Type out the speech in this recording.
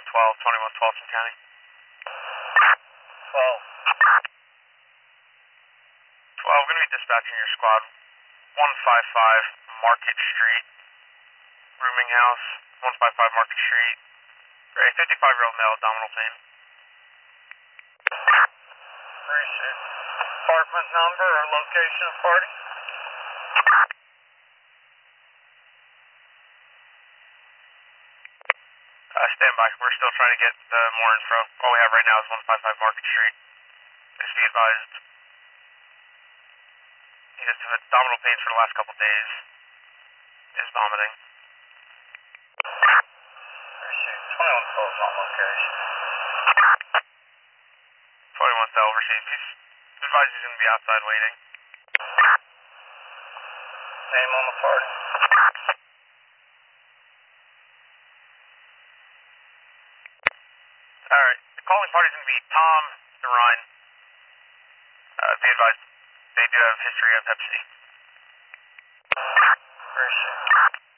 12, 21, Twelfton County. 12. 12, going to be dispatching your squad. 155 Market Street, rooming house, 155 Market Street. For a 55-year-old male, abdominal pain. Appreciate it. Apartment number or location of party? Stand by. We're still trying to get more info. All we have right now is 155 Market Street. Just be advised. He has abdominal pains for the last couple days. Is vomiting. Appreciate it. 21 calls on location. 21 cell received. He's advised he's going to be outside waiting. Name on the party? Alright. The calling party's going to be Tom Ryan. Be advised, they do have history of Hep C. Appreciate it.